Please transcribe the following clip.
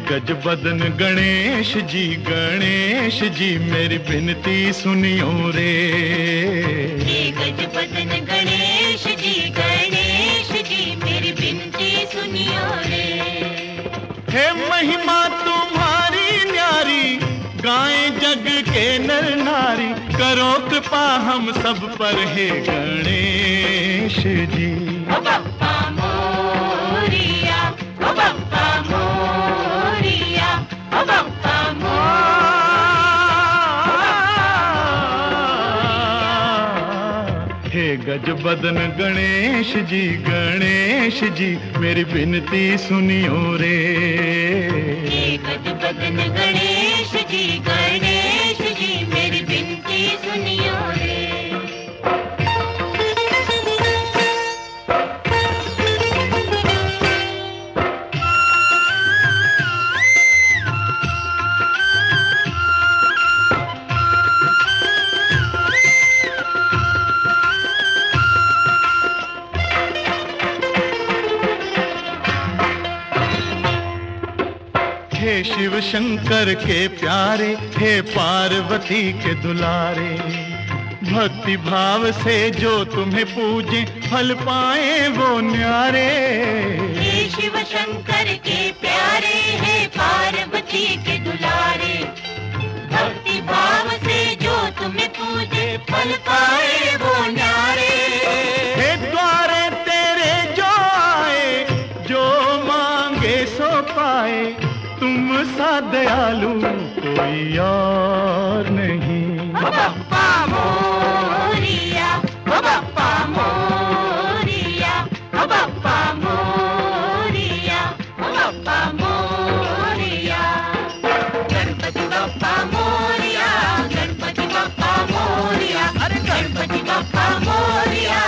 गज बदन गणेश जी मेरी विनती सुनियो रे। हे गज बदन गणेश जी मेरी विनती सुनियो रे। हे महिमा तुम्हारी न्यारी, गाएं जग के नर नारी, करो कृपा हम सब पर हे गणेश जी। ओ बप्पा मोरिया, ओ बप्पा मोरिया, ओ बप्पा हे गज बदन गणेश जी मेरी विनती सुनियो रे। हे गज बदन गणेश जी मेरी विनती सुनियो रे। हे शिव शंकर के प्यारे, हे पार्वती के दुलारे, भक्ति भाव से जो तुम्हें पूजे फल पाए वो न्यारे। हे शिव शंकर के प्यारे, हे पार्वती के दुलारे, भक्ति भाव से जो तुम्हें पूजे फल पाए वो न्यारे। हे द्वारे तेरे जो आए, जो मांगे सो पाए, तुम सा दयालु कोई और नहीं। ओ बप्पा मोरिया, ओ बप्पा मोरिया, ओ बप्पा मोरिया, ओ बप्पा मोरिया। गणपति बप्पा मोरिया, गणपति बप्पा मोरिया, अरे गणपति बप्पा मोरिया,